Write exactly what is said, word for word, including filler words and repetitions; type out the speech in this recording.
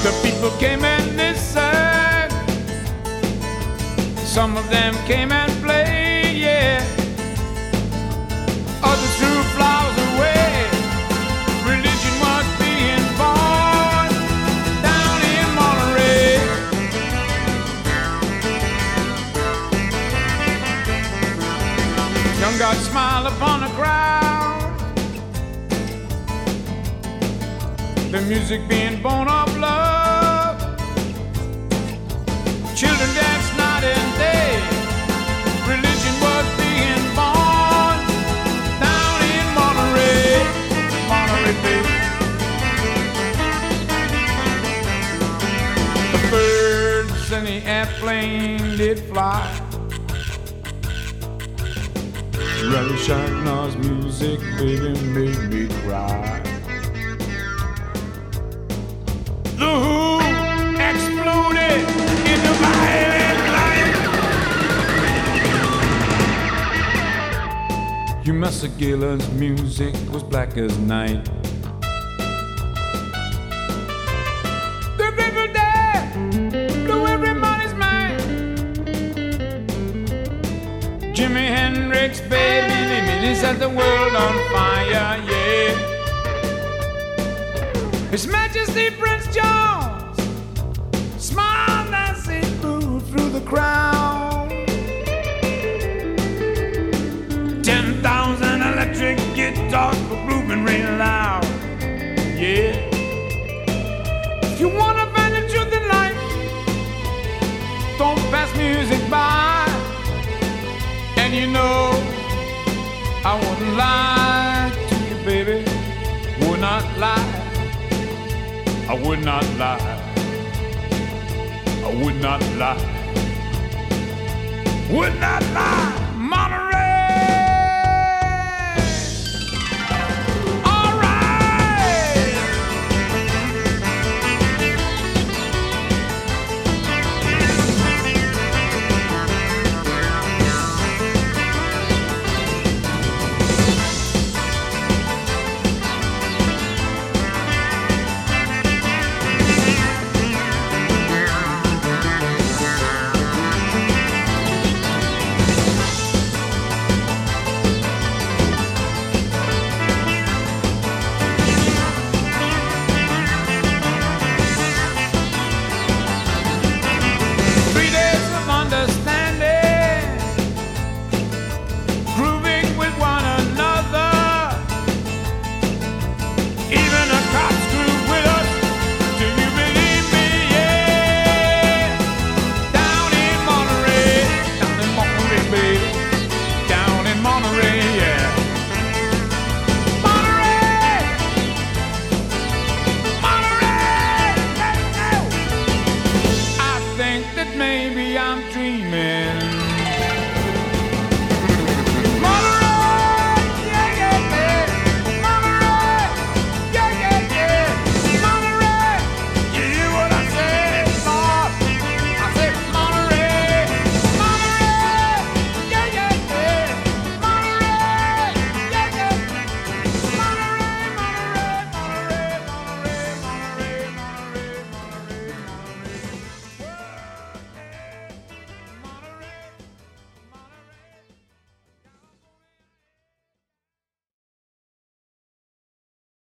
The people came and listened. Some of them came and played, yeah. Others threw flowers away. Religion was being born down in Monterey. Young God smiled upon the crowd. The music being born of love. Children danced night and day. Religion was being born down in Monterey, Monterey Bay. The birds and the airplane did fly. Rally Shacknar's music, baby, made me cry. The Who exploded into violent light. Hugh Masekela's music was black as night. The river there blew everybody's mind. Jimi Hendrix, baby, baby, he set the world on fire, yeah. His Majesty Prince Jones smiled as he moved through the crowd. Ten thousand electric guitars were grooving real loud, yeah. If you wanna find the truth in life, don't pass music by. And you know I wouldn't lie to you, baby, would not lie. I would not lie. I would not lie. Would not lie. Monterey.